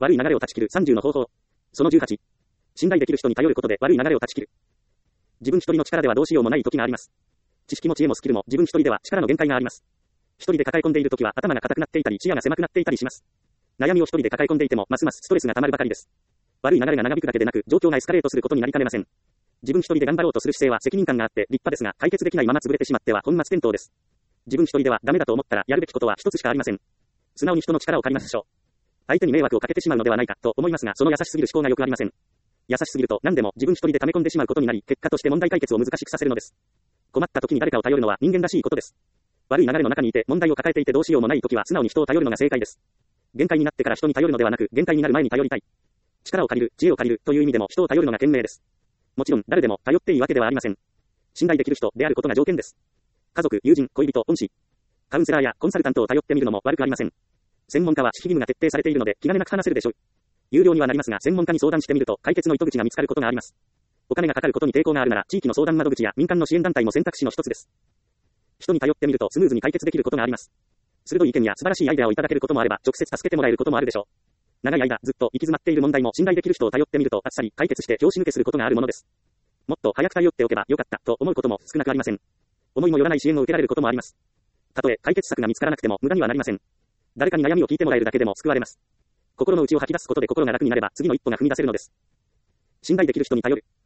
悪い流れを断ち切る30の方法。その18。信頼できる人に頼ることで悪い流れを断ち切る。自分一人の力ではどうしようもない時があります。知識も知恵もスキルも自分一人では力の限界があります。一人で抱え込んでいる時は頭が硬くなっていたり視野が狭くなっていたりします。悩みを一人で抱え込んでいてもますますストレスが溜まるばかりです。悪い流れが長引くだけでなく状況がエスカレートすることになりかねません。自分一人で頑張ろうとする姿勢は責任感があって立派ですが解決できないまま潰れてしまっては本末転倒です。自分一人ではダメだと思ったらやるべきことは一つしかありません。素直に人の力を借りましょう。相手に迷惑をかけてしまうのではないかと思いますがその優しすぎる思考がよくありません。優しすぎると何でも自分一人で溜め込んでしまうことになり結果として問題解決を難しくさせるのです。困った時に誰かを頼るのは人間らしいことです。悪い流れの中にいて問題を抱えていてどうしようもない時は素直に人を頼るのが正解です。限界になってから人に頼るのではなく限界になる前に頼りたい。力を借りる、知恵を借りるという意味でも人を頼るのが賢明です。もちろん誰でも頼っていいわけではありません。信頼できる人であることが条件です。家族、友人、恋人、恩師、カウンセラーやコンサルタントを頼ってみるのも悪くありません。専門家は守秘義務が徹底されているので気兼ねなく話せるでしょう。有料にはなりますが専門家に相談してみると解決の糸口が見つかることがあります。お金がかかることに抵抗があるなら地域の相談窓口や民間の支援団体も選択肢の一つです。人に頼ってみるとスムーズに解決できることがあります。鋭い意見や素晴らしいアイデアをいただけることもあれば直接助けてもらえることもあるでしょう。長い間ずっと行き詰まっている問題も信頼できる人を頼ってみるとあっさり解決して拍子抜けすることがあるものです。もっと早く頼っておけばよかったと思うことも少なくありません。思いもよらない支援を受けられることもあります。たとえ解決策が見つからなくても無駄にはなりません。誰かに悩みを聞いてもらえるだけでも救われます。心の内を吐き出すことで心が楽になれば次の一歩が踏み出せるのです。信頼できる人に頼る。